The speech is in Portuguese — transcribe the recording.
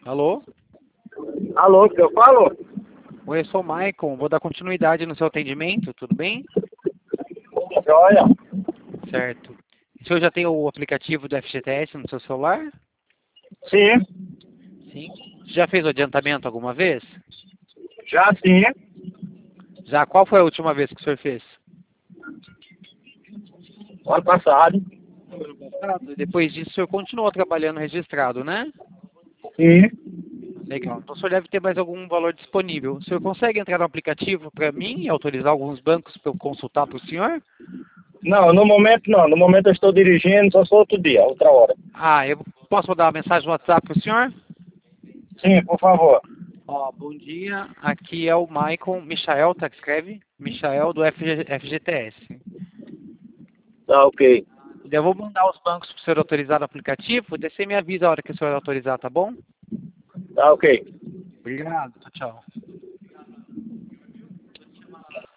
Alô? Alô, que eu falo? Oi, eu sou o Maicon. Vou dar continuidade no seu atendimento, tudo bem? Joia. Certo. O senhor já tem o aplicativo do FGTS no seu celular? Sim, Sim. Já fez o adiantamento alguma vez? já sim. Já. Qual foi a última vez que o senhor fez? Ano passado. E depois disso, o senhor continuou trabalhando registrado, né? Sim. Legal. Então o senhor deve ter mais algum valor disponível. O senhor consegue entrar no aplicativo para mim e autorizar alguns bancos para eu consultar para o senhor? Não, no momento não. No momento eu estou dirigindo, só sou outro dia, outra hora. Ah, eu posso mandar uma mensagem no WhatsApp para o senhor? Sim, por favor. Ó, bom dia. Aqui é o Maicon Michael, tá que escreve? Michael do FGTS. Tá ok. Eu vou mandar os bancos para o senhor autorizar no aplicativo. Daí você me avisa a hora que o senhor autorizar, tá bom? Tá ok. Obrigado. Tchau, tchau.